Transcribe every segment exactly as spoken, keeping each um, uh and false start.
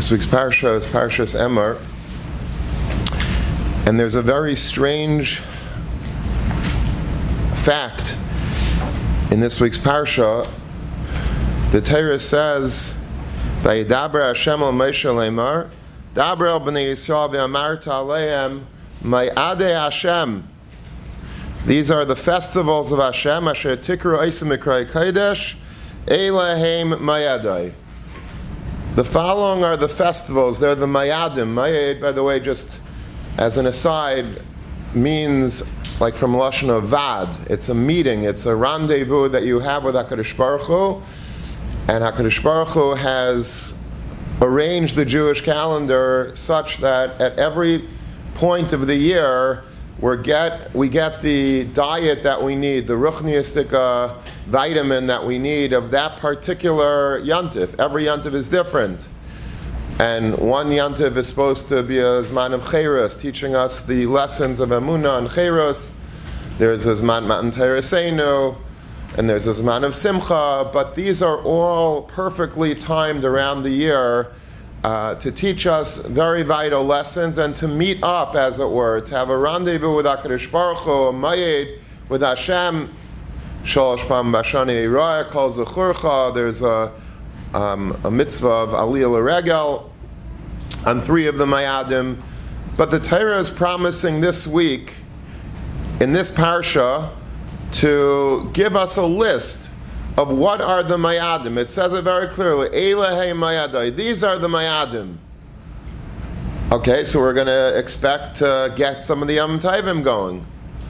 This week's parsha is Parshas Emor, and there's a very strange fact in this week's parsha. The Torah says, "Vayidaber Hashem el Moshe leimar, daber el bnei Yisrael v'amarta aleim ma'adei Hashem." These are the festivals of Hashem, asher tikru osim mikra kodesh, Eloheim ma'adei. The following are the festivals. They're the Mayadim. Mayad, by the way, just as an aside, means like from Lashon of Vad. It's a meeting. It's a rendezvous that you have with HaKadosh Baruch Hu. And HaKadosh Baruch Hu has arranged the Jewish calendar such that at every point of the year, we get we get the diet that we need, the ruchniistic uh, vitamin that we need of that particular yantif. Every yantif is different. And one yantif is supposed to be a Zman of Cheiros, teaching us the lessons of Emunah and Cheiros. There's a Zman Matan Tereseinu, and there's a Zman of Simcha, but these are all perfectly timed around the year uh, to teach us very vital lessons and to meet up, as it were, to have a rendezvous with HaKadosh Baruch Hu, a mayed with Hashem. Shalosh Pam Bashani Eirah Kol Zechurcha. There's a, um, a mitzvah of Aliyah L'Regel on three of the Mayadim. But the Torah is promising this week, in this parsha, to give us a list of what are the Mayadim. It says it very clearly, Elohei Mayadai. These are the Mayadim. Okay, so we're going to expect to get some of the Yom Tovim going.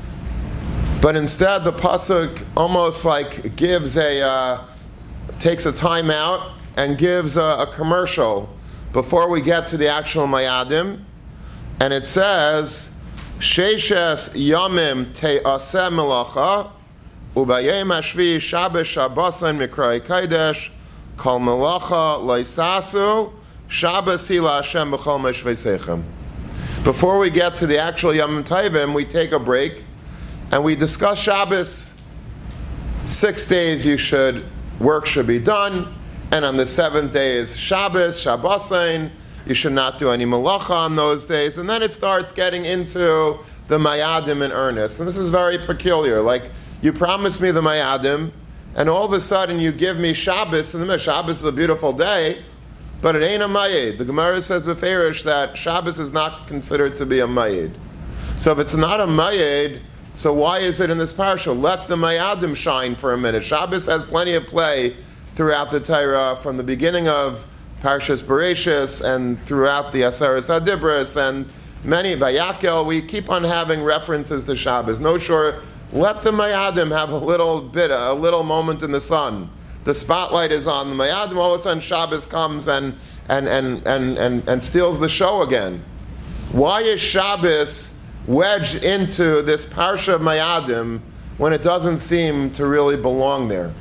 But instead, the pasuk almost like gives a, uh, takes a time out and gives a, a commercial before we get to the actual Mayadim. And it says, Sheishes Yomim Te'aseh Melacha, Uvayim Hashvi Shabbos Shabbosan Mikrai Kodesh, Kol Melacha Leisasu, Shabbos Hila Hashem B'chol Meshvei. Before we get to the actual Yom Tovim, we take a break and we discuss Shabbos. Six days you should, work should be done, and on the seventh day is Shabbos, Shabbosain. You should not do any malacha on those days. And then it starts getting into the Mayadim in earnest. And this is very peculiar. Like, you promise me the Mayadim, and all of a sudden you give me Shabbos, and the Shabbos is a beautiful day, but it ain't a Mayed. The Gemara says beferish that Shabbos is not considered to be a Mayed. So if it's not a Mayed, so why is it in this parsha? Let the Mayadim shine for a minute. Shabbos has plenty of play throughout the Torah, from the beginning of Parshas Bereshis and throughout the Aseres HaDibros and many Vayakel. We keep on having references to Shabbos. No, sure, let the Mayadim have a little bit, a little moment in the sun. The spotlight is on the Mayadim. All of a sudden, Shabbos comes and and and and and, and steals the show again. Why is Shabbos wedged into this Parsha of Mayadim when it doesn't seem to really belong there?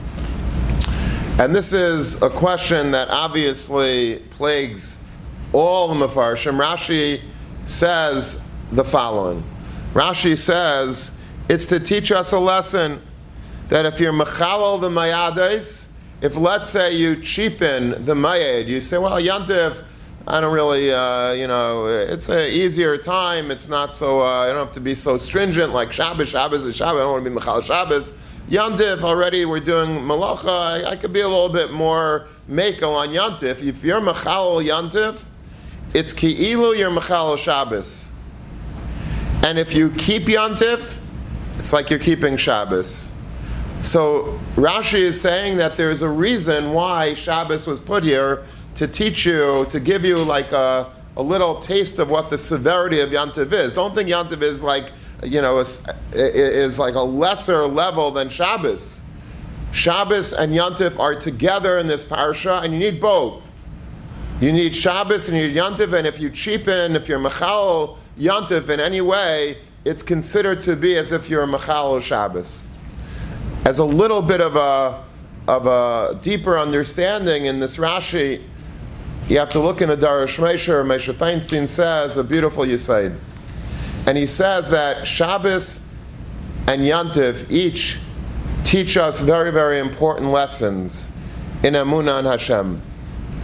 And this is a question that obviously plagues all the Mefarshim. Rashi says the following. Rashi says, it's to teach us a lesson that if you're mechalal the mayades, if let's say you cheapen the mayed, you say, well, Yantif, I don't really, uh, you know, it's an easier time, it's not so, uh, I don't have to be so stringent like Shabbos, Shabbos is Shabbos, I don't want to be mechal Shabbos. Yantif, already we're doing malacha, I, I could be a little bit more makel on Yantif. If you're mechal Yantif, it's ki'ilu you're mechal Shabbos. And if you keep Yantif, it's like you're keeping Shabbos. So Rashi is saying that there's a reason why Shabbos was put here, to teach you, to give you like a, a little taste of what the severity of Yantiv is. Don't think Yantiv is like, you know, is, is like a lesser level than Shabbos. Shabbos and Yantif are together in this parsha, and you need both. You need Shabbos and you need Yantif, and if you cheapen, if you're mechal Yantif in any way, it's considered to be as if you're a mechal Shabbos. As a little bit of a of a deeper understanding in this Rashi, you have to look in the Darash Moshe. Moshe Feinstein says a beautiful yisaid. And he says that Shabbos and Yantiv each teach us very, very important lessons in Emunah and Hashem.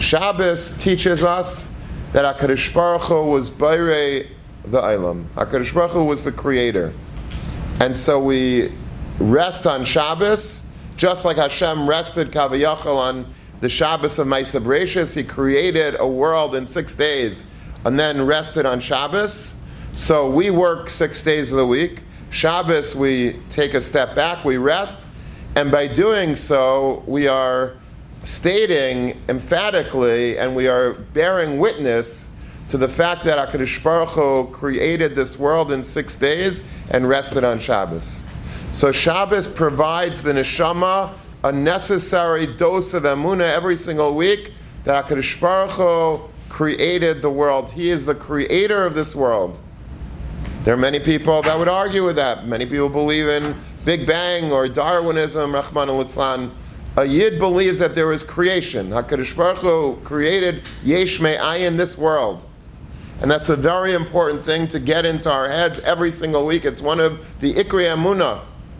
Shabbos teaches us that HaKadosh Baruch Hu was Bairei the Olam. HaKadosh Baruch Hu was the creator. And so we rest on Shabbos, just like Hashem rested Kaviyachal on the Shabbos of Ma'aseh Bereishis. He created a world in six days and then rested on Shabbos. So we work six days of the week. Shabbos, we take a step back, we rest, and by doing so, we are stating emphatically and we are bearing witness to the fact that HaKadosh Baruch Hu created this world in six days and rested on Shabbos. So Shabbos provides the neshama a necessary dose of emunah every single week that HaKadosh Baruch Hu created the world. He is the creator of this world. There are many people that would argue with that. Many people believe in Big Bang or Darwinism, Rahman al-Litzlan. A Yid believes that there is creation. HaKadosh Baruch Hu created Yesh Me'ayin, this world. And that's a very important thing to get into our heads every single week. It's one of the Ikrei Emunah.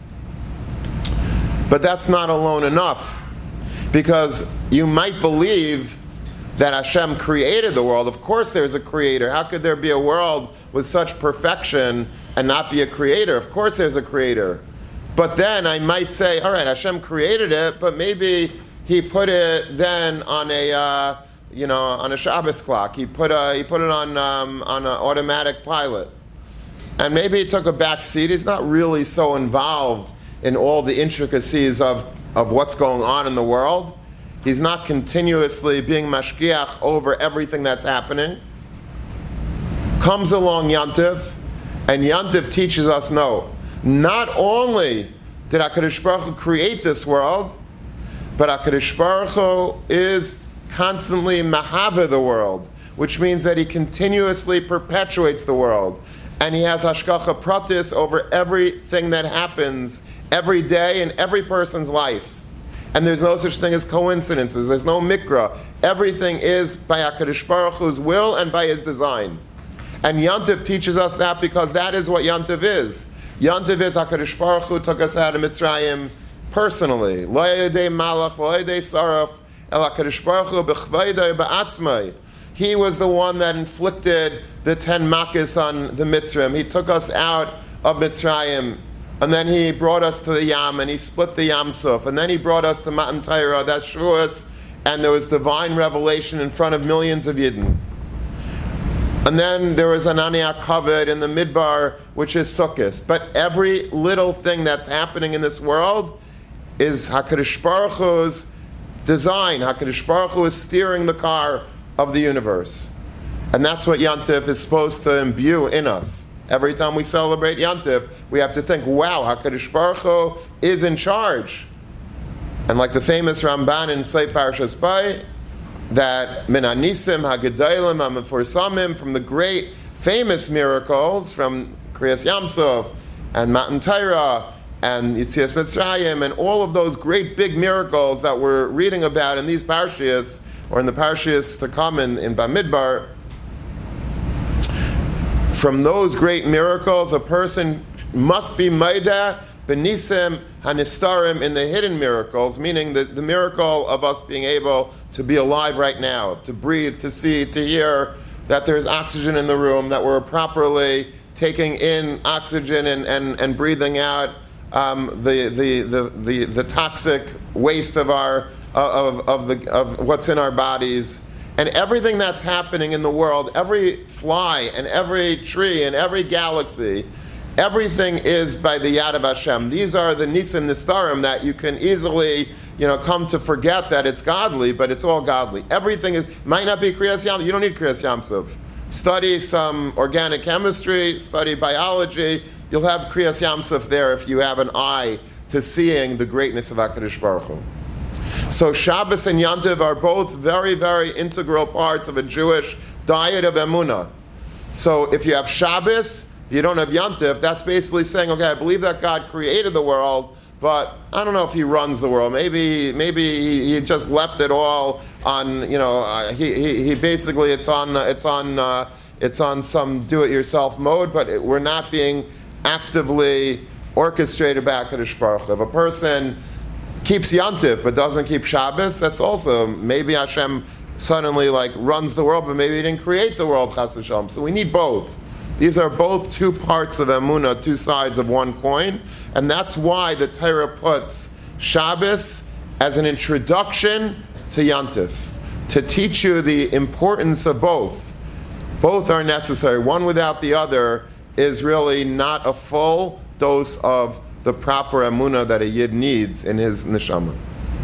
But that's not alone enough. Because you might believe that Hashem created the world. Of course there's a creator. How could there be a world with such perfection and not be a creator? Of course there's a creator. But then I might say, all right, Hashem created it, but maybe he put it then on a, uh, you know, on a Shabbos clock. He put a, he put it on um, on an automatic pilot, and maybe he took a back seat. He's not really so involved in all the intricacies of of what's going on in the world. He's not continuously being mashgiach over everything that's happening. Comes along Yantiv, and Yantiv teaches us no. Not only did HaKadosh Baruch Hu create this world, but HaKadosh Baruch Hu is constantly mahava the world, which means that he continuously perpetuates the world. And he has hashgacha pratis over everything that happens every day in every person's life. And there's no such thing as coincidences. There's no mikra. Everything is by HaKadosh Baruch Hu's will and by his design. And Yantiv teaches us that because that is what Yantiv is. Yantiv is HaKadosh Baruch Hu took us out of Mitzrayim personally. Lo yedei malach, lo yedei saraf, el HaKadosh Baruch Hu b'chvaydei ba'atzmai. He was the one that inflicted the ten makkos on the Mitzrayim. He took us out of Mitzrayim, and then he brought us to the Yam, and he split the Yam Suf, and then he brought us to Matan Torah, that's Shavuos, and there was divine revelation in front of millions of Yidden. And then there was Ananiah Kavod in the Midbar, which is Sukkot. But every little thing that's happening in this world is HaKadosh Baruch Hu's design. HaKadosh Baruch Hu is steering the car of the universe. And that's what Yantiv is supposed to imbue in us. Every time we celebrate Yantiv, we have to think, wow, HaKadosh Baruch Hu is in charge. And like the famous Ramban in Sleit Parshas Bay, that min hanisim hagedailim hamefursamim, from the great famous miracles from Kriyas Yamsuf and Matan Torah and Yetzias Mitzrayim and all of those great big miracles that we're reading about in these parshiyos or in the parshiyos to come in, in Bamidbar. From those great miracles, a person must be maida benisim hanistarim, in the hidden miracles, meaning the, the miracle of us being able to be alive right now, to breathe, to see, to hear, that there's oxygen in the room, that we're properly taking in oxygen and, and, and breathing out um, the, the, the, the, the toxic waste of our of, of, the, of what's in our bodies. And everything that's happening in the world, every fly and every tree and every galaxy, everything is by the Yad of Hashem. These are the Nisim Nistarim that you can easily, you know, come to forget that it's godly, but it's all godly. Everything is, might not be Kriyas Yam, you don't need Kriyas Yamsuf. Study some organic chemistry, study biology, you'll have Kriyas Yamsuf there if you have an eye to seeing the greatness of HaKadosh Baruch Hu. So Shabbos and Yantiv are both very, very integral parts of a Jewish diet of Emunah. So if you have Shabbos, you don't have Yantiv, that's basically saying, okay, I believe that God created the world, but I don't know if he runs the world. Maybe maybe he, he just left it all on, you know, uh, he, he he basically, it's on, uh, it's on, uh, it's on some do-it-yourself mode, but it, we're not being actively orchestrated by HaKadosh Baruch Hu. If a person keeps Yantiv but doesn't keep Shabbos, that's also, maybe Hashem suddenly like runs the world, but maybe he didn't create the world, chas v'shalom. So we need both. These are both two parts of emunah, two sides of one coin, and that's why the Torah puts Shabbos as an introduction to Yantif, to teach you the importance of both. Both are necessary. One without the other is really not a full dose of the proper emunah that a yid needs in his neshama.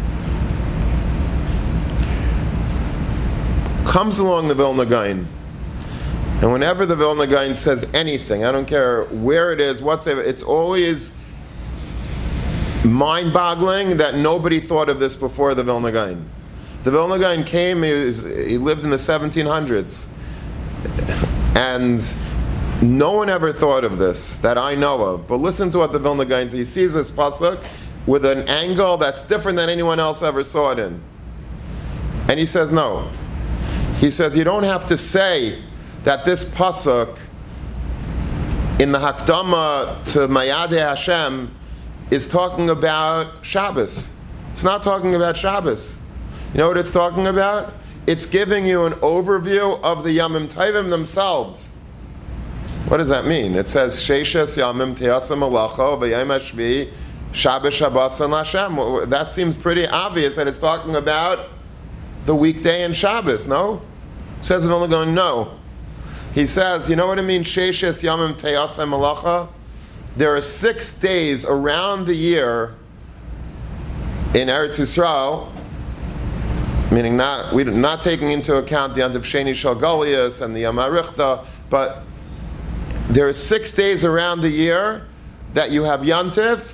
Comes along the Vilna Gaon, and whenever the Vilna Gaon says anything, I don't care where it is, what's it, it's always mind-boggling that nobody thought of this before the Vilna Gaon. The Vilna Gaon came, he, was, he lived in the seventeen hundreds, and no one ever thought of this that I know of. But listen to what the Vilna Gaon says. He sees this pasuk with an angle that's different than anyone else ever saw it in. And he says, no. He says, you don't have to say that this pasuk in the Hakdama to Mayadei Hashem is talking about Shabbos. It's not talking about Shabbos. You know what it's talking about? It's giving you an overview of the Yamim Tovim themselves. What does that mean? It says, Sheishes Yamim Teyasa Malacha V'Yom HaShvi Shabbos Shabbosan L'Hashem. That seems pretty obvious that it's talking about the weekday and Shabbos, no? Says it only going, no. He says, you know what it means, Sheishes Yamim Teyasa Malacha? There are six days around the year in Eretz Yisrael, meaning not we not taking into account the Yantiv Sheni Shel Goliath and the Yom HaRichta, but there are six days around the year that you have Yantiv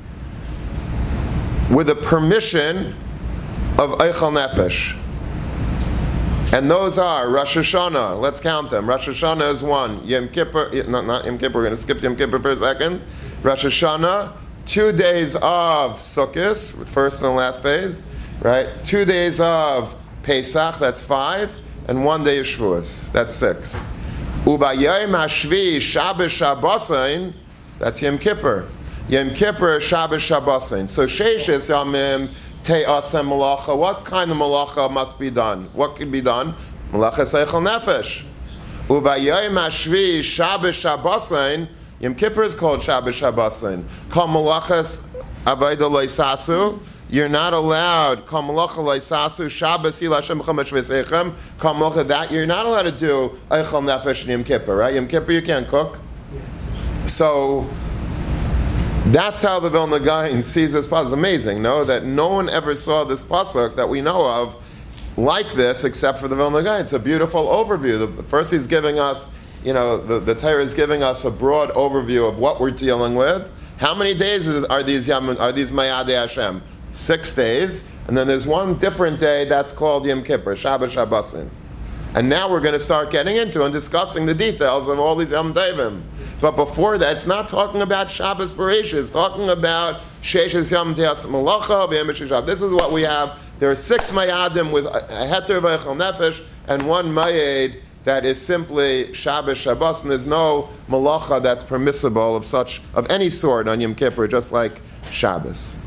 with the permission of Eichel Nefesh. And those are Rosh Hashanah. Let's count them. Rosh Hashanah is one. Yom Kippur, no, not Yom Kippur. We're going to skip Yom Kippur for a second. Rosh Hashanah, two days of Sukkot, first and the last days, right? Two days of Pesach, that's five, and one day of Shavuos, that's six. Ubayayim Hashvi Shabbos Shabbosain, that's Yom Kippur. Yom Kippur Shabbos Shabbosain. So Sheishes Yamim Te'asem Malacha. What kind of Malacha must be done? What can be done? Malacha Seichel Nefesh. Ubayayim Hashvi Shabbos Shabbosain. Yom Kippur is called Shabbos Shabbosain. Kol Malachas Avayda Loisasu. You're not allowed Kol Malacha Loisasu Shabbos Yil Hashem B'Chomesh V'Seichem. Kol Malacha that you're not allowed to do Eichel Nefesh in Yom Kippur, right? Yom Kippur you can't cook. So that's how the Vilna Gaon sees this pasuk. It's amazing, no? That no one ever saw this pasuk that we know of like this except for the Vilna Gaon. It's a beautiful overview. The, first he's giving us, you know, the, the Torah is giving us a broad overview of what we're dealing with. How many days are these Yom, are these Mayadei Hashem? Six days. And then there's one different day that's called Yom Kippur, Shabbos Shabbosin. And now we're going to start getting into and discussing the details of all these Yom Tovim. But before that, it's not talking about Shabbos Bereishis. It's talking about Sheishes Yom Te'as Malacha V'Yom HaShabbos. This is what we have. There are six Mayadim with a Heter V'Eichel Nefesh and one Mayed that is simply Shabbos Shabbos, and there's no Malacha that's permissible of such of any sort on Yom Kippur, just like Shabbos.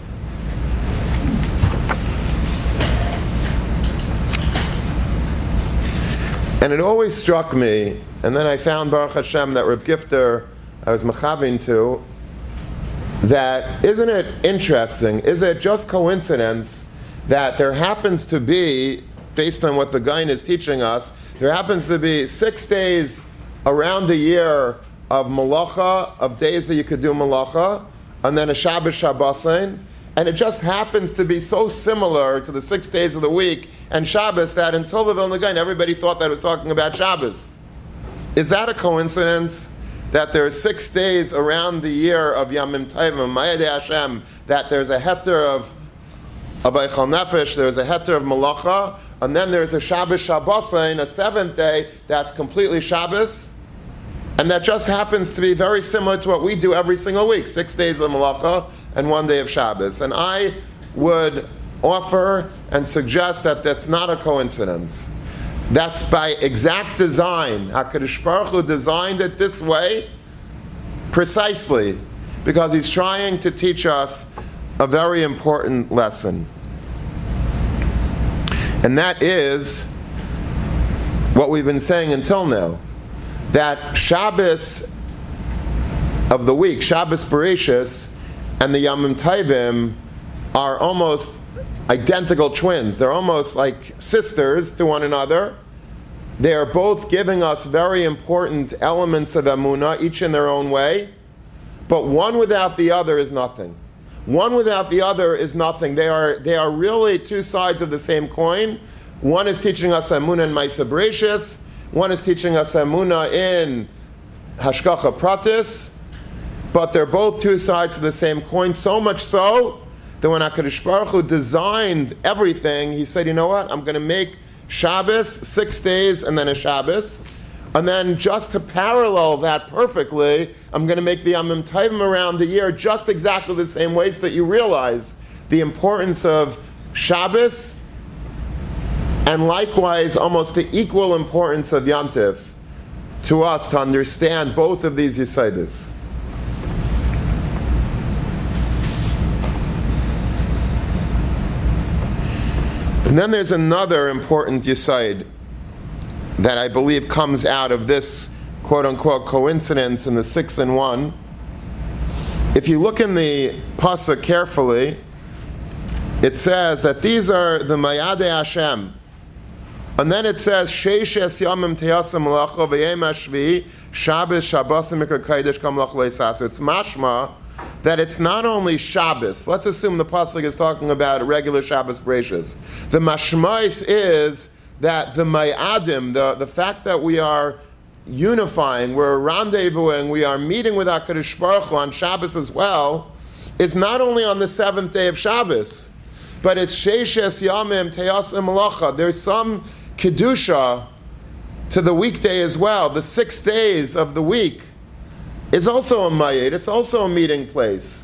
And it always struck me, and then I found Baruch Hashem that Reb Gifter I was machavin to, that isn't it interesting, is it just coincidence that there happens to be, based on what the Gaon is teaching us, there happens to be six days around the year of malacha, of days that you could do malacha, and then a Shabbos Shabbosin, and it just happens to be so similar to the six days of the week and Shabbos that until the Vilna Gaon, everybody thought that it was talking about Shabbos. Is that a coincidence that there are six days around the year of Yamim Tovim, Mayadei Hashem, that there's a heter of of Eichel Nefesh, there's a heter of Malacha, and then there's a Shabbos Shabbosin, a seventh day that's completely Shabbos, and that just happens to be very similar to what we do every single week, six days of Malacha and one day of Shabbos. And I would offer and suggest that that's not a coincidence. That's by exact design. HaKadosh Baruch Hu designed it this way precisely because he's trying to teach us a very important lesson. And that is what we've been saying until now, that Shabbos of the week, Shabbos Bereshis, and the Yamim Tovim are almost identical twins. They're almost like sisters to one another. They are both giving us very important elements of Emunah, each in their own way. But one without the other is nothing. One without the other is nothing. They are they are really two sides of the same coin. One is teaching us Emunah in Ma'aseh Bereshis. One is teaching us Emunah in Hashgacha Pratis. But they're both two sides of the same coin, so much so that when HaKadosh Baruch Hu designed everything, he said, you know what, I'm going to make Shabbos six days and then a Shabbos. And then just to parallel that perfectly, I'm going to make the Yamim Tovim around the year just exactly the same way so that you realize the importance of Shabbos and likewise almost the equal importance of Yantiv to us to understand both of these Yesaidas. And then there's another important Yesod that I believe comes out of this quote-unquote coincidence in the six and one. If you look in the pasuk carefully, it says that these are the Mayadei Hashem. And then it says, Sheish es yamim teyasem malacha v'yem hashvi Shabbos Shabbosim mikra kodesh kam lach leisas. It's mashma that it's not only Shabbos. Let's assume the pasuk is talking about regular Shabbos Bereshis. The mashmais is that the mayadim, the, the fact that we are unifying, we're rendezvousing, we are meeting with HaKadosh Baruch Hu on Shabbos as well, is not only on the seventh day of Shabbos, but it's Sheishes Yamim Teyasim Malacha. There's some Kedusha to the weekday as well. The six days of the week is also a mayed, it's also a meeting place.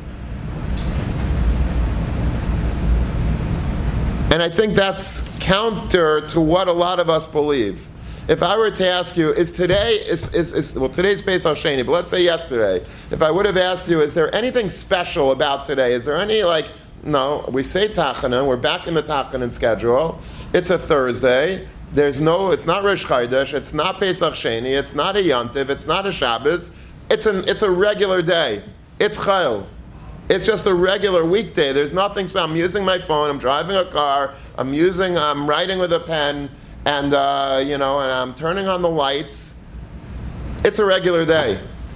And I think that's counter to what a lot of us believe. If I were to ask you, is today, is, is, is well today's Pesach Sheni, but let's say yesterday, if I would have asked you, is there anything special about today? Is there any, like, no, we say Tachanan, we're back in the Tachanan schedule, it's a Thursday, there's no, it's not Rosh Chodesh, it's not Pesach Sheni, it's not a Yantiv, it's not a Shabbos, it's, an, it's a regular day, it's Chayil. It's just a regular weekday. There's nothing special. I'm using my phone. I'm driving a car. I'm using. I'm writing with a pen, and uh, you know, and I'm turning on the lights. It's a regular day.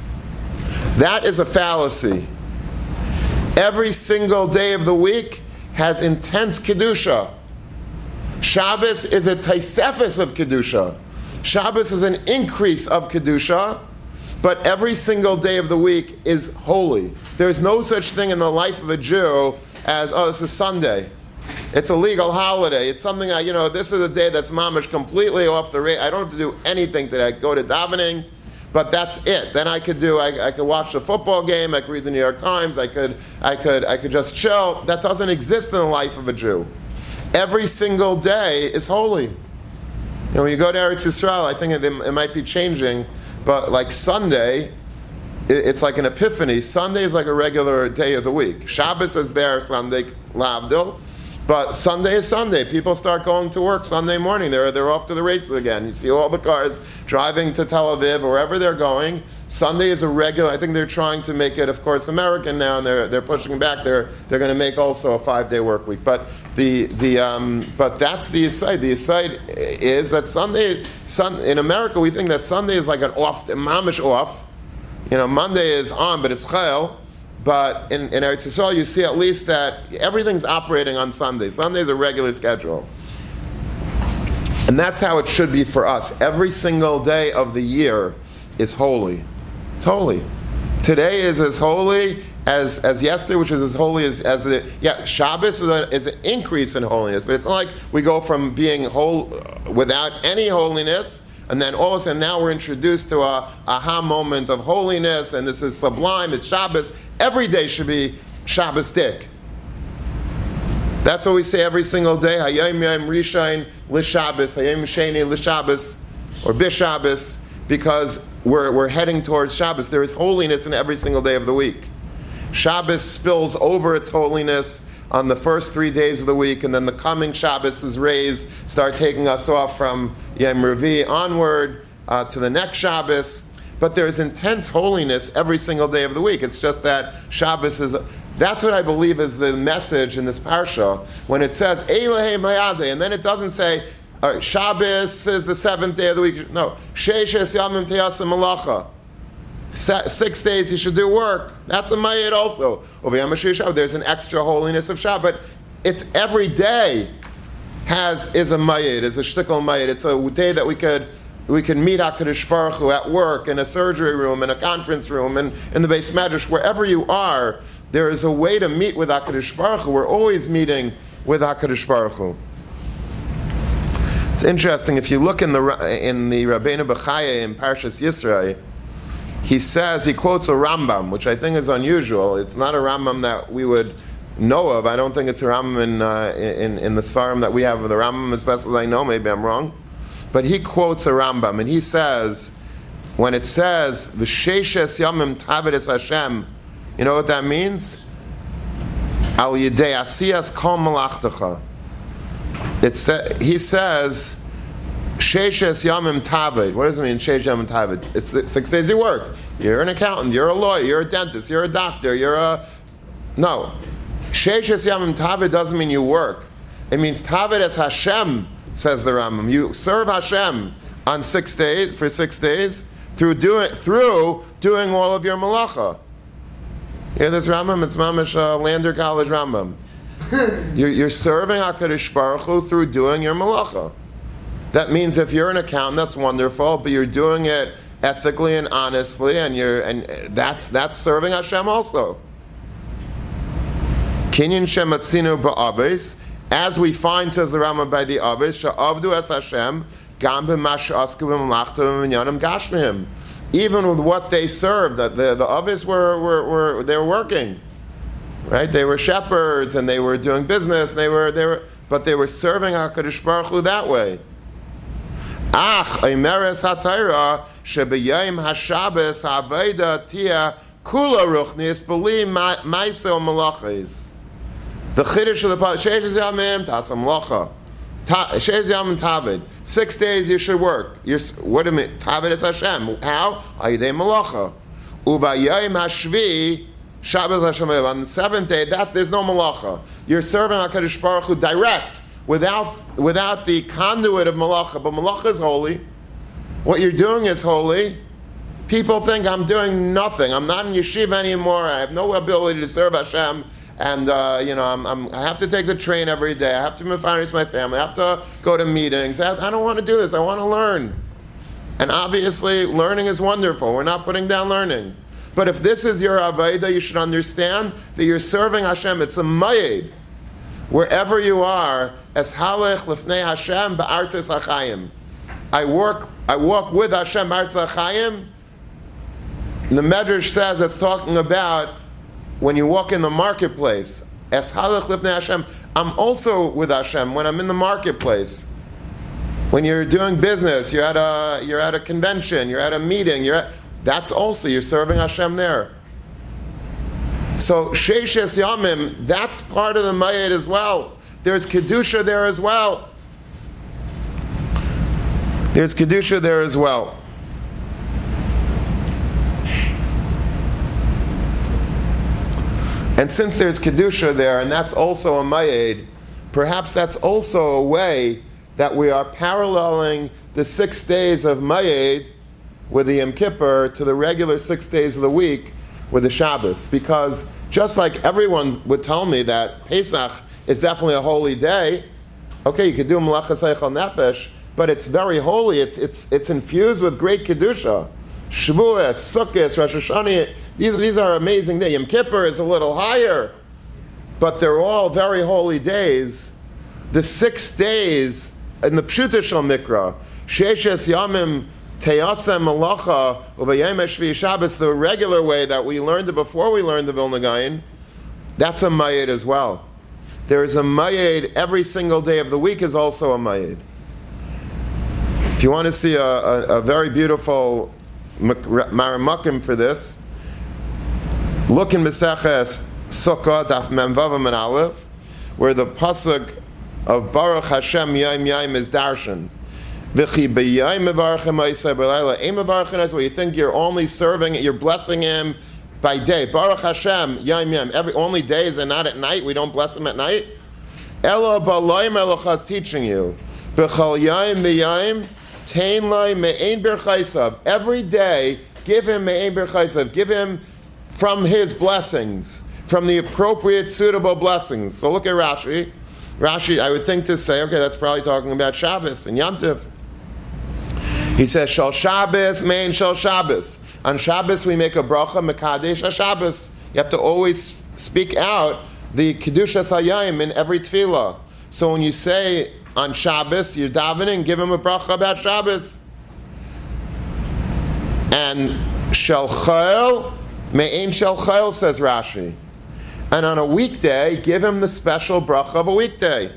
That is a fallacy. Every single day of the week has intense kedusha. Shabbos is a taisefes of kedusha. Shabbos is an increase of kedusha. But every single day of the week is holy. There's no such thing in the life of a Jew as, oh, this is Sunday. It's a legal holiday. It's something I, you know, this is a day that's mamish completely off the rate. I don't have to do anything today. I go to davening, but that's it. Then I could do, I, I could watch the football game. I could read the New York Times. I could, I could, I could just chill. That doesn't exist in the life of a Jew. Every single day is holy. You know, when you go to Eretz Yisrael, I think it, it might be changing. But like Sunday, it's like an epiphany. Sunday is like a regular day of the week. Shabbos is there Sunday, lavdil. But Sunday is Sunday. People start going to work Sunday morning. They're, they're off to the races again. You see all the cars driving to Tel Aviv or wherever they're going. Sunday is a regular, I think they're trying to make it, of course, American now, and they're they're pushing back. They're they're going to make also a five-day work week. But the the um, but that's the aside. The aside is that Sunday, sun, in America, we think that Sunday is like an off, mamish off. You know, Monday is on, but it's chayil. But in, in Eretz Yisrael, you see at least that everything's operating on Sunday. Sunday is a regular schedule. And that's how it should be for us. Every single day of the year is holy. It's holy. Today is as holy as, as yesterday, which is as holy as, as the... Yeah, Shabbos is, a, is an increase in holiness, but it's not like we go from being whole without any holiness, and then all of a sudden now we're introduced to a aha moment of holiness, and this is sublime, it's Shabbos. Every day should be Shabbos-dik. That's what we say every single day. Hayom Yom Rishon L'Shabbos, Hayom Sheni L'Shabbos, or B'Shabbos, because we're, we're heading towards Shabbos. There is holiness in every single day of the week. Shabbos spills over its holiness on the first three days of the week, and then the coming Shabbos is raised, start taking us off from Yom Revi onward uh, to the next Shabbos. But there's intense holiness every single day of the week. It's just that Shabbos is, that's what I believe is the message in this parsha, when it says, Eilehei Mayadeh, and then it doesn't say, all right, Shabbos is the seventh day of the week. No, Sheishes Yamim Teyasem Malacha. Six days you should do work. That's a mayed also. There's an extra holiness of Shabbat. But it's every day has is a mayed, is a shtickle mayed. It's a day that we could we can meet HaKadosh Baruch Hu at work, in a surgery room, in a conference room, and in the Beis Medrash, wherever you are, there is a way to meet with HaKadosh Baruch Hu. We're always meeting with HaKadosh Baruch Hu. It's interesting, if you look in the in the Rabbeinu Bechaya in Parshas Yisrael, he says, he quotes a Rambam, which I think is unusual. It's not a Rambam that we would know of. I don't think it's a Rambam in, uh, in, in the Sfarim that we have of the Rambam, as best as I know. Maybe I'm wrong. But he quotes a Rambam, and he says, when it says, V'sheishes yamim tavedes Hashem, you know what that means? Al yidei asiyas kol malachtecha. It's, he says, Sheishes Yamim Taved. What does it mean, Sheishes Yamim Taved? It's six days you work. You're an accountant, you're a lawyer, you're a dentist, you're a doctor, you're a... No. Sheishes Yamim Taved doesn't mean you work. It means Taved es Hashem, says the Rambam. You serve Hashem on six days, for six days, through doing, through doing all of your malacha. You hear this Rambam? It's Mamish uh, Lander College Rambam. you're, you're serving HaKadosh Baruch Hu through doing your malacha. That means if you're an accountant, that's wonderful, but you're doing it ethically and honestly, and you're and that's that's serving Hashem also. Kinyan shematzinu ba'aves, as we find, says the Rambam, by the aves, sha'avdu es Hashem, gam b'mash asku b'malachta v'minyanim gashmihim. Even with what they served, that the the aves were, were were they were working, right? They were shepherds and they were doing business. And they were they were, but they were serving HaKadosh Baruch Hu that way. Ach, Eimeres HaTorah, Shebeyayim HaShabbos HaAveda Tia Kula Ruchnis B'li Maisel Malachis. The Chiddush of the Pasuk, Sheishes Yamim Tasam Malacha. Sheishes Yamim Tavid. Six days you should work. You're, what do you mean? Tavid is Hashem. How? Ayidei Malacha. Uvayayim HaShvi Shabbos Hashem. On the seventh day, that there's no Malacha. You're serving HaKadosh Baruch Hu direct. Without, without the conduit of malacha, but malacha is holy. What you're doing is holy. People think I'm doing nothing. I'm not in yeshiva anymore. I have no ability to serve Hashem, and uh, you know I'm, I'm, I have to take the train every day. I have to mefarnes my family. I have to go to meetings. I, have, I don't want to do this. I want to learn. And obviously, learning is wonderful. We're not putting down learning. But if this is your avodah, you should understand that you're serving Hashem. It's a mayed. Wherever you are, es halech lefnei Hashem ba'artzes hachayim. I work, I walk with Hashem ba'artzes hachayim. The Medrash says it's talking about when you walk in the marketplace. Es halech lefnei Hashem. I'm also with Hashem when I'm in the marketplace. When you're doing business, you're at a you're at a convention, you're at a meeting. You're at, that's also you're serving Hashem there. So Sheishes Yamim, that's part of the Mayed as well. There's Kedusha there as well. There's Kedusha there as well. And since there's Kedusha there, and that's also a Mayed, perhaps that's also a way that we are paralleling the six days of Mayed with the Yom Kippur to the regular six days of the week with the Shabbos, because just like everyone would tell me that Pesach is definitely a holy day, okay, you could do Malachas Eichel Nefesh, but it's very holy. It's it's it's infused with great kedusha. Shavuos, Sukkot, Rosh Hashanah, these these are amazing days. Yom Kippur is a little higher, but they're all very holy days. The six days in the Pshuta Shel Mikra, Sheishes Yamim Teyasem Malacha Uvayim Shvi Shabbos, the regular way that we learned it before we learned the Vilna Gaon, that's a Mayed as well. There is a Mayed every single day of the week is also a Mayed. If you want to see a, a, a very beautiful Maramakim for this, Look in Meseches Sukkah, Daf Mem Vav and Aleph, where the pasuk of Baruch Hashem Yaim Yaim is darshan. V'chi b'yaim mevarchem ha'isai b'layla. Ein mevarchem is where you think you're only serving, you're blessing him by day. Baruch Hashem Yaim Yaim. Every only days and not at night. We don't bless him at night. Ela b'layim elocha is teaching you. B'chal yaim b'yaim tein lai me'ein berchaisav. Every day, give him me'ein berchaisav. Give him from his blessings, from the appropriate, suitable blessings. So look at Rashi. Rashi, I would think to say, okay, that's probably talking about Shabbos and Yantiv. He says, Shal Shabbos, main Shal Shabbos. On Shabbos we make a bracha, Mekadesh HaShabbos. You have to always speak out the Kedushas Hayayim in every tefillah. So when you say on Shabbos, you're davening, give him a bracha about Shabbos. And Shal Chayil, Me'ein Shal Chayil, says Rashi. And on a weekday, give him the special bracha of a weekday.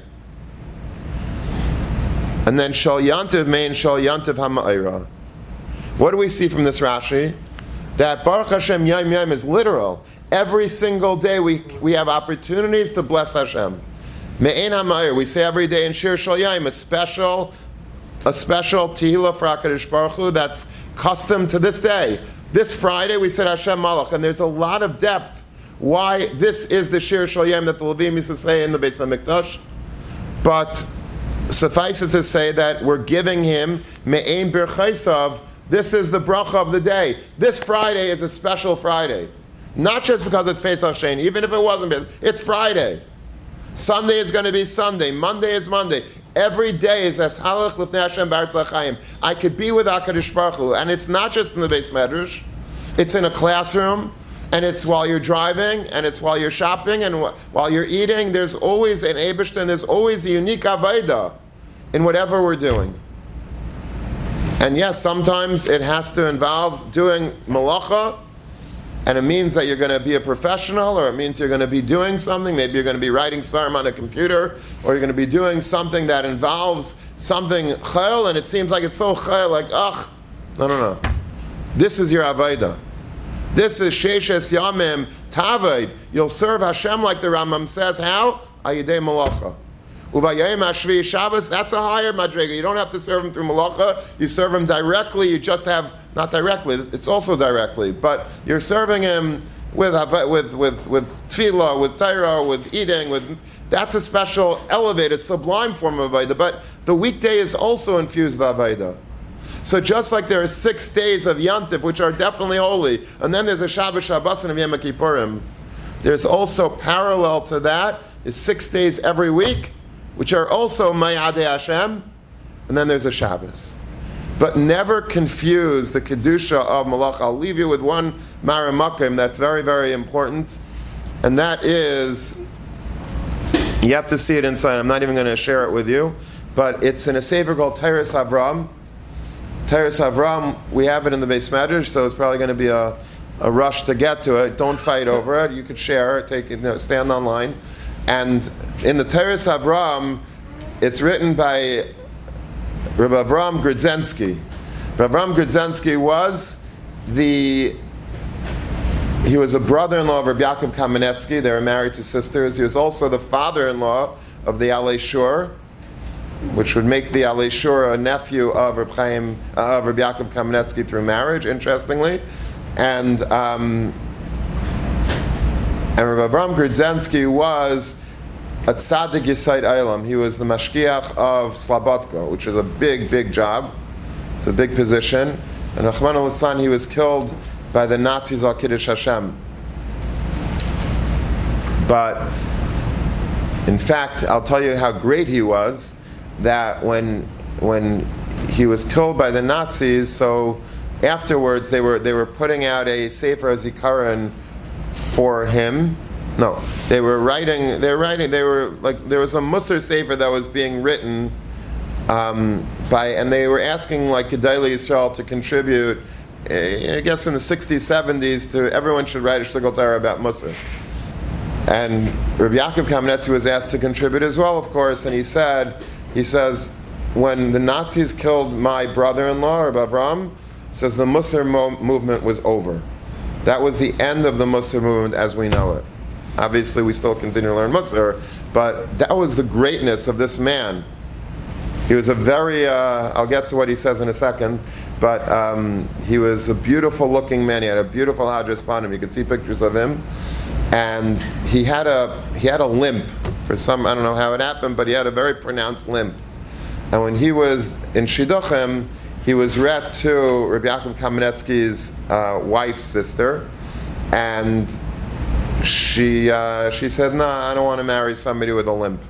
And then Shal Yantiv Mein Shal Yantiv HaMa'ira. What do we see from this Rashi? That Baruch Hashem Yom Yom is literal. Every single day we we have opportunities to bless Hashem. Me'ein HaMa'ir, we say every day in Shir Shal Yom, a special, a special Tehillah for HaKadosh Baruch Hu that's custom to this day. This Friday we said Hashem Malach, and there's a lot of depth why this is the Shir Shal Yom that the Levim used to say in the Beis HaMikdash. But suffice it to say that we're giving him Me'ein Berchaisav. This is the bracha of the day. This Friday is a special Friday. Not just because it's Pesach Sheni, even if it wasn't, it's Friday. Sunday is going to be Sunday. Monday is Monday. Every day is as halach lifnei Hashem b'aretz l'chaim. I could be with HaKadosh Baruch Hu, and it's not just in the Beis Medrash. It's in a classroom, and it's while you're driving, and it's while you're shopping, and wh- while you're eating. There's always an Eibishter, and there's always a unique Avodah in whatever we're doing. And yes, sometimes it has to involve doing malacha, and it means that you're going to be a professional, or it means you're going to be doing something. Maybe you're going to be writing Sarim on a computer, or you're going to be doing something that involves something chayil, and it seems like it's so chayil, like, ugh. No, no, no. This is your Avodah. This is Sheshes Yamim Taved. You'll serve Hashem like the Rambam says. How? Ayidei malacha. Uvayim Ashvi Shabbos, that's a higher madrega. You don't have to serve him through malacha. You serve him directly. You just have, not directly, it's also directly, but you're serving him with with with with tefillah, with Torah, with eating, with, that's a special, elevated, sublime form of Avodah. But the weekday is also infused with Avodah. So just like there are six days of Yantiv, which are definitely holy, and then there's a Shabbos, Shabbos, and a Yom Kippurim, there's also parallel to that, is six days every week, which are also Mayadei Hashem, and then there's a Shabbos. But never confuse the Kedusha of Malach. I'll leave you with one Maramakim that's very, very important, and that is, you have to see it inside. I'm not even going to share it with you, but it's in a sefer called Teres Avram. Teres Avram, we have it in the Beis Medrash, so it's probably going to be a, a rush to get to it. Don't fight over it. You could share it, take it, you know, stand online. And in the Teres Avram, it's written by Rabbi Avram Grudzinski. Rabbi Avram Grudzinski was the, he was a brother-in-law of Rabbi Yaakov Kamenetsky. They were married to sisters. He was also the father-in-law of the Alei Shur, which would make the Alei Shur a nephew of Rabbi, Chaim, uh, of Rabbi Yaakov Kamenetsky through marriage, interestingly. And um, And Rabbi Avram Grudzinski was a tzaddik Yisayt Eilam. He was the mashgiach of Slobodka, which is a big, big job. It's a big position. And Rahman al-Lisan, he was killed by the Nazis al Kiddush Hashem. But in fact, I'll tell you how great he was, that when when he was killed by the Nazis, so afterwards they were they were putting out a Sefer Zikaron for him. No, they were writing. They were writing. They were like there was a Musar Sefer that was being written um, by, and they were asking like Gedolei Yisrael to contribute. I guess in the sixties, seventies, to everyone should write a shtickle Torah about Musar. And Rabbi Yaakov Kamenetsky was asked to contribute as well, of course, and he said, he says, when the Nazis killed my brother-in-law, Rabbi Avram, says the Musar mo- movement was over. That was the end of the Musar movement as we know it. Obviously, we still continue to learn Musar, but that was the greatness of this man. He was a very, uh, I'll get to what he says in a second, but um, he was a beautiful looking man. He had a beautiful Hadras Panim. You could see pictures of him. And he had a he had a limp for some, I don't know how it happened, but he had a very pronounced limp. And when he was in Shidduchim, he was ret to Rabbi Yaakov Kamenetsky's uh, wife's sister, and she uh, she said, "No, nah, I don't want to marry somebody with a limp."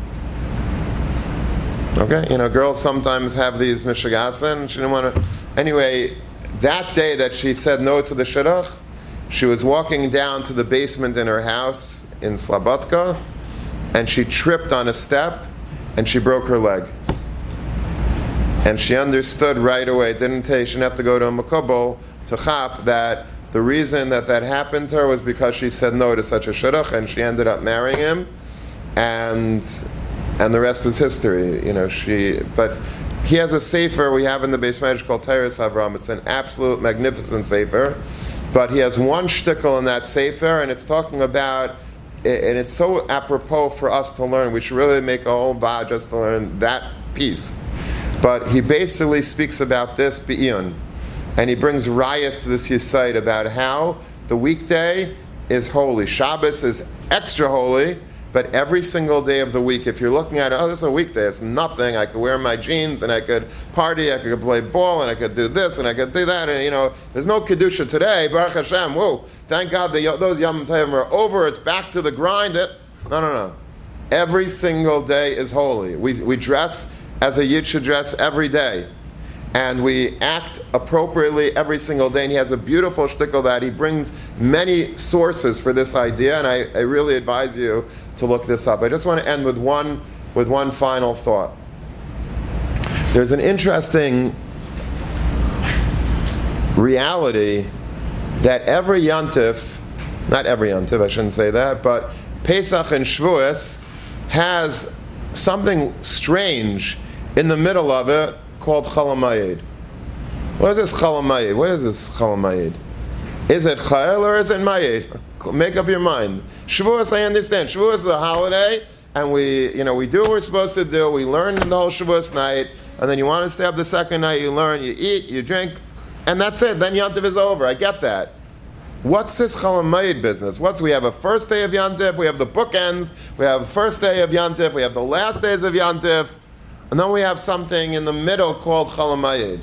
Okay, you know, girls sometimes have these mishigasin. She didn't want to. Anyway, that day that she said no to the shidduch, she was walking down to the basement in her house in Slobodka, and she tripped on a step, and she broke her leg. And she understood right away. It didn't take. She didn't have to go to a makubal to chap that the reason that that happened to her was because she said no to such a shidduch, and she ended up marrying him, and and the rest is history. You know, she. But he has a sefer we have in the Beis Medrash called Teiras Avram. It's an absolute magnificent sefer, but he has one shtickle in that sefer, and it's talking about, and it's so apropos for us to learn. We should really make a whole va just to learn that piece. But he basically speaks about this be'iyun, and he brings rayas to this yesod about how the weekday is holy. Shabbos is extra holy, but every single day of the week, if you're looking at it, oh, this is a weekday, it's nothing. I could wear my jeans, and I could party, I could play ball, and I could do this, and I could do that, and you know, there's no kedusha today. Baruch Hashem. Whoa! Thank God the, those Yom Tovim are over. It's back to the grind. It no, no, no. Every single day is holy. We we dress as a yid should dress every day. And we act appropriately every single day. And he has a beautiful shtickle that he brings many sources for this idea, and I, I really advise you to look this up. I just want to end with one with one final thought. There's an interesting reality that every Yontif, not every Yontif, I shouldn't say that, but Pesach and Shavuos has something strange in the middle of it called Chol HaMoed. What is this Chol HaMoed? What is this Chol HaMoed? Is it Chayil or is it Mayed? Make up your mind. Shavuos, I understand. Shavuos is a holiday, and we, you know, we do what we're supposed to do. We learn the whole Shavuos night, and then you want to stay up the second night. You learn, you eat, you drink, and that's it. Then Yom Tov is over. I get that. What's this Chol HaMoed business? What's we have a first day of Yom Tov, we have the bookends, we have the first day of Yom Tov, we have the last days of Yom Tov, and then we have something in the middle called Chol HaMoed.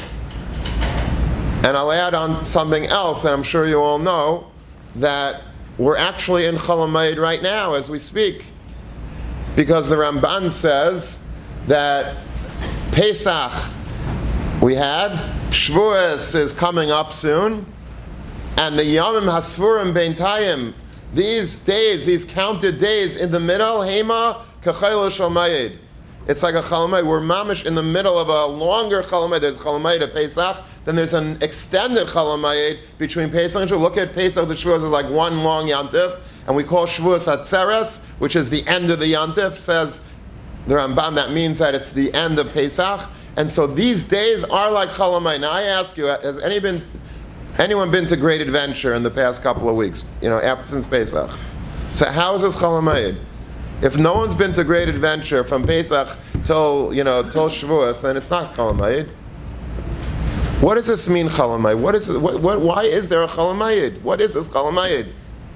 And I'll add on something else that I'm sure you all know, that we're actually in Chol HaMoed right now as we speak. Because the Ramban says that Pesach we had, Shavuos is coming up soon, and the Yomim Hasfurim Beintayim, these days, these counted days in the middle, Hema K'chayil Shel Moed. It's like a Chol HaMoed. We're mamish in the middle of a longer Chol HaMoed. There's Chol HaMoed of Pesach, then there's an extended Chol HaMoed between Pesach and Shavuos. Look at Pesach, the Shavuos is like one long Yom Tov, and we call Shavuos Atzeres, which is the end of the Yom Tov. Says the Rambam, that means that it's the end of Pesach. And so these days are like Chol HaMoed. Now I ask you, has any been, anyone been to Great Adventure in the past couple of weeks, you know, after since Pesach? So how is this Chol HaMoed? If no one's been to Great Adventure from Pesach till, you know, till Shavuos, then it's not Chol HaMoed. What does this mean, Chol HaMoed? What is it, what, what, why is there a Chol HaMoed? What is this Chol HaMoed?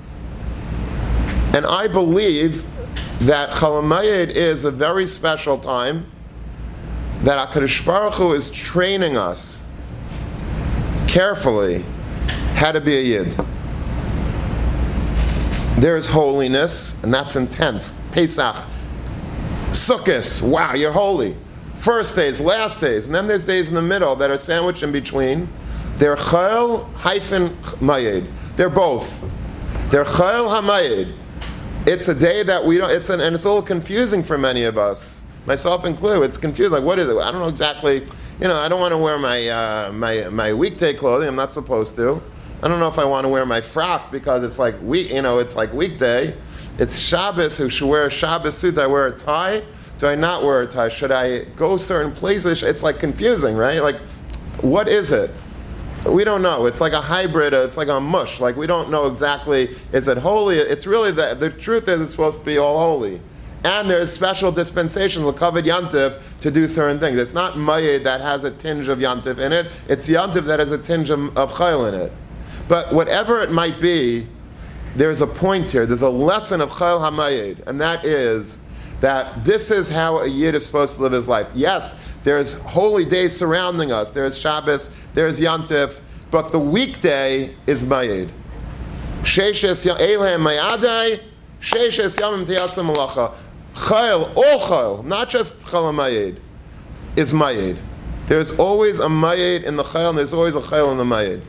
And I believe that Chol HaMoed is a very special time that HaKadosh Baruch Hu is training us carefully how to be a Yid. There is holiness, and that's intense. Pesach, Sukkot, wow, you're holy. First days, last days, and then there's days in the middle that are sandwiched in between. They're Chayil hyphen Mayed. They're both. They're Chayil HaMayed. It's a day that we don't, it's an, and it's a little confusing for many of us, myself included. It's confusing, like what is it? I don't know exactly, you know, I don't want to wear my, uh, my, my weekday clothing, I'm not supposed to. I don't know if I want to wear my frock because it's like week, you know, it's like weekday. It's Shabbos. Who should wear a Shabbos suit? Do I wear a tie? Do I not wear a tie? Should I go certain places? It's like confusing, right? Like, what is it? We don't know. It's like a hybrid. It's like a mush. Like we don't know exactly, is it holy? It's really, the, the truth is it's supposed to be all holy. And there's special dispensations, l'kavod yantif, to do certain things. It's not mayed that has a tinge of yantif in it. It's yantif that has a tinge of, of chayil in it. But whatever it might be, there's a point here. There's a lesson of chayil hamayed, and that is that this is how a yid is supposed to live his life. Yes, there's holy days surrounding us. There's Shabbos, there's yantif, but the weekday is mayed. Sheishes eilhem mayadai, sheishes yamim tiyasam malacha. Chayil, all chayil, not just chayil mayed, is mayed. There's always a mayed in the chayil, and there's always a chayil in the mayed.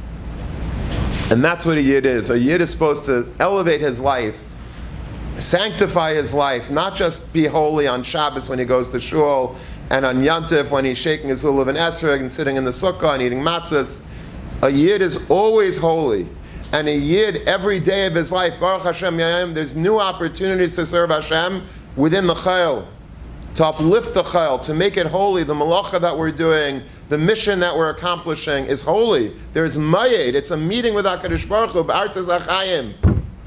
And that's what a yid is. A yid is supposed to elevate his life, sanctify his life, not just be holy on Shabbos when he goes to shul, and on Yantif when he's shaking his lulav and esrog and sitting in the sukkah and eating matzahs. A yid is always holy. And a yid, every day of his life, Baruch Hashem Yayim, there's new opportunities to serve Hashem within the chayil, to uplift the chayil, to make it holy. The malacha that we're doing, the mission that we're accomplishing is holy. There's mayed. It's a meeting with HaKadosh Baruch Hu, b'artzes achayim.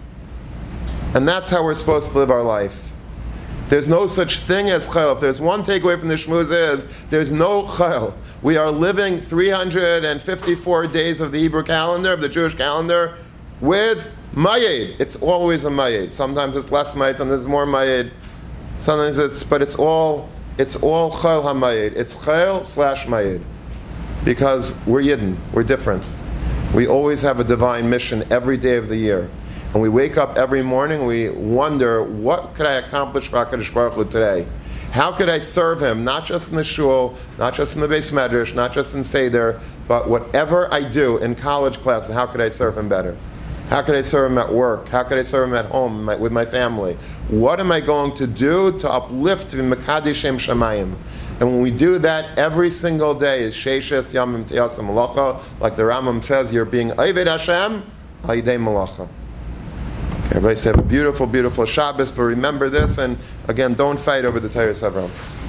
And that's how we're supposed to live our life. There's no such thing as chayil. If there's one takeaway from the shmuz is, there's no chayil. We are living three hundred fifty-four days of the Hebrew calendar, of the Jewish calendar, with mayed. It's always a mayed. Sometimes it's less mayed, sometimes it's more mayed. Sometimes it's, but it's all, it's all chayil hamayed. It's chayil slash mayed. Because we're yidden, we're different. We always have a divine mission every day of the year. And we wake up every morning, we wonder, what could I accomplish for HaKadosh Baruch Hu today? How could I serve Him, not just in the shul, not just in the Beis Medrash, not just in Seder, but whatever I do in college classes, how could I serve Him better? How could I serve Him at work? How could I serve Him at home my, with my family? What am I going to do to uplift Mekadei Shem Shamayim? And when we do that every single day, is Sheishes Yamim Tiyasam Malacha, like the Rambam says, you're being Oved Hashem, Al Yidei Malacha. Everybody say have a beautiful, beautiful Shabbos, but remember this, and again, don't fight over the Torah Savram.